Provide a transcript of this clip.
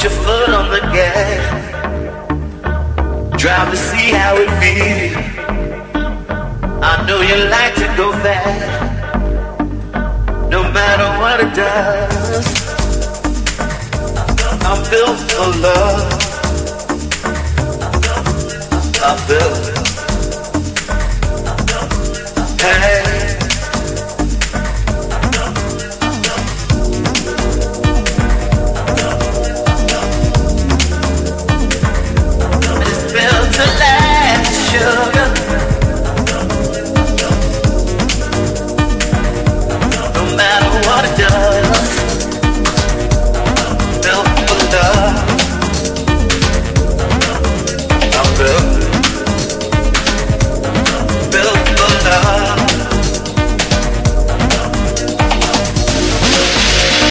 your foot on the gas. Drive to see how it feels. I know you like to go fast, no matter what it does. I'm built for love. I'm built